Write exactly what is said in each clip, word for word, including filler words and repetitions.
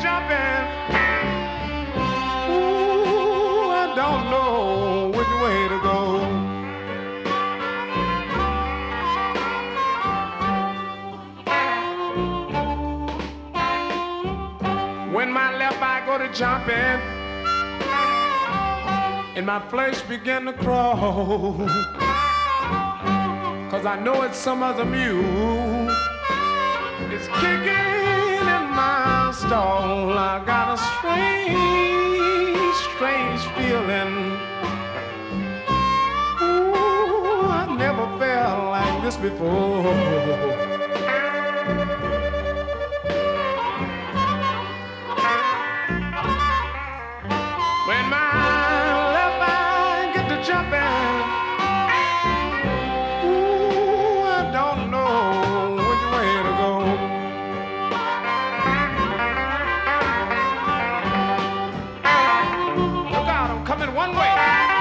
jumping. Ooh, I don't know which way to go. When my left eye go to jumping, and my flesh begin to crawl, 'cause I know it's some other mule. It's kicking in my stall. I got a strange, strange feeling. Ooh, I never felt like this before. When my left eye get to jumping, ooh, I don't know which way to go. Look out, I'm coming one way.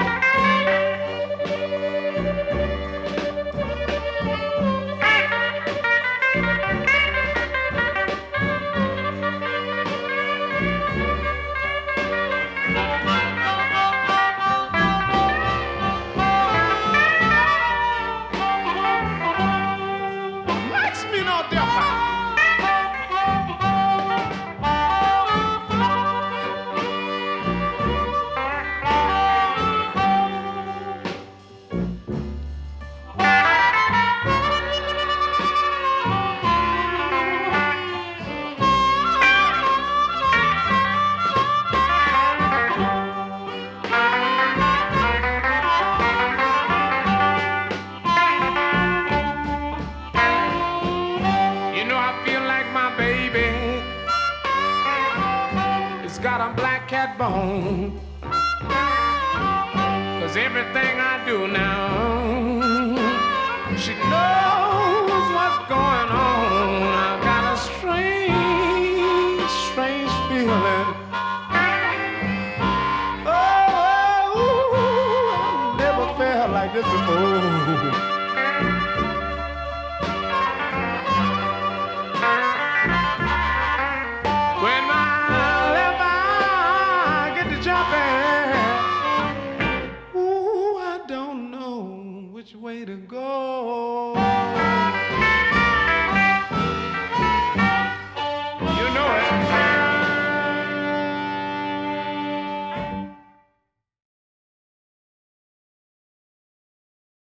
Bone. 'Cause everything I do now, she knows what's going on. I got a strange, strange feeling. Oh, ooh, I never felt like this before.